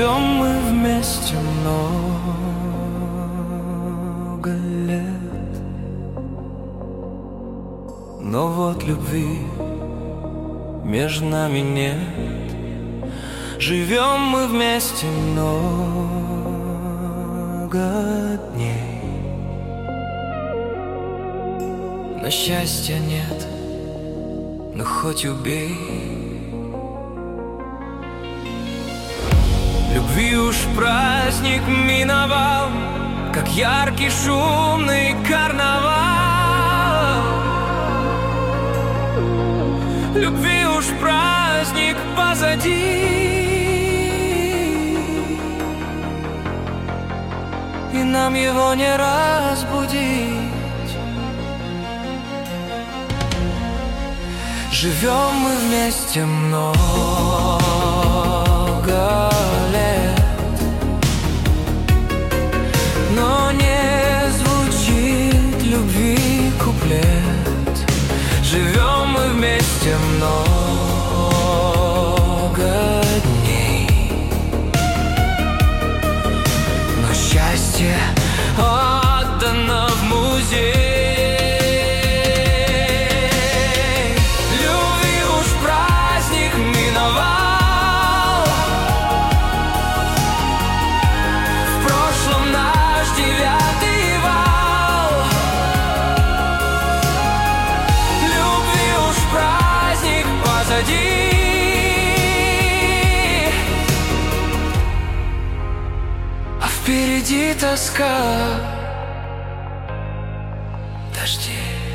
Живем мы вместе много лет, но вот любви между нами нет. Живем мы вместе много дней, но счастья нет, но хоть убей. Любви уж праздник миновал, как яркий шумный карнавал. Любви уж праздник позади, и нам его не разбудить. Живем мы вместе много лет, но не звучит любви куплет. Живем мы вместе много дней, но счастье отдано в музей. Любви уж праздник миновал, в прошлом наш 9-й вал. Любви уж праздник позади, а впереди тоска, дожди.